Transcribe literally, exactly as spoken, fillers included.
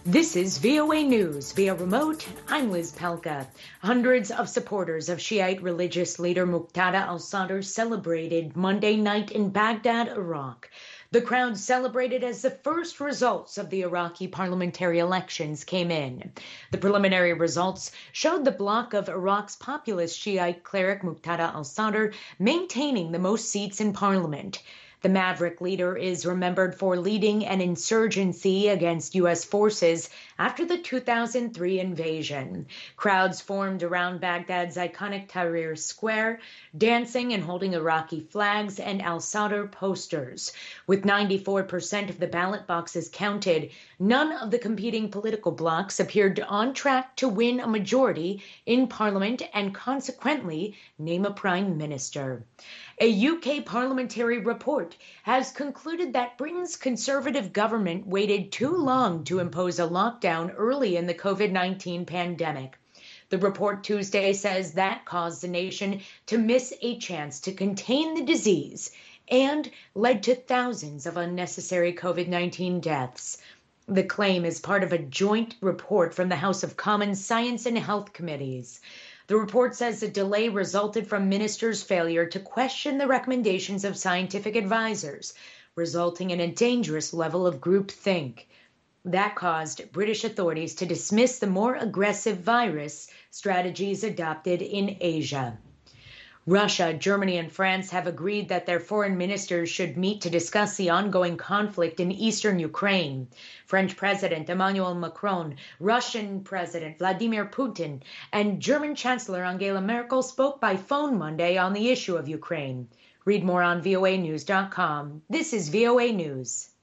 This is V O A News via remote. I'm Liz Pelka. Hundreds of supporters of Shiite religious leader Muqtada al-Sadr celebrated Monday night in Baghdad, Iraq. The crowd celebrated as the first results of the Iraqi parliamentary elections came in. The preliminary results showed the bloc of Iraq's populist Shiite cleric Muqtada al-Sadr maintaining the most seats in parliament. The maverick leader is remembered for leading an insurgency against U S forces after the two thousand three invasion. Crowds formed around Baghdad's iconic Tahrir Square, dancing and holding Iraqi flags and al-Sadr posters. With ninety-four percent of the ballot boxes counted, none of the competing political blocs appeared on track to win a majority in parliament and consequently name a prime minister. A U K parliamentary report has concluded that Britain's Conservative government waited too long to impose a lockdown early in the COVID nineteen pandemic. The report Tuesday says that caused the nation to miss a chance to contain the disease and led to thousands of unnecessary COVID nineteen deaths. The claim is part of a joint report from the House of Commons Science and Health Committees. The report says the delay resulted from ministers' failure to question the recommendations of scientific advisors, resulting in a dangerous level of groupthink. That caused British authorities to dismiss the more aggressive virus strategies adopted in Asia. Russia, Germany, and France have agreed that their foreign ministers should meet to discuss the ongoing conflict in eastern Ukraine. French President Emmanuel Macron, Russian President Vladimir Putin, and German Chancellor Angela Merkel spoke by phone Monday on the issue of Ukraine. Read more on V O A news dot com. This is V O A News.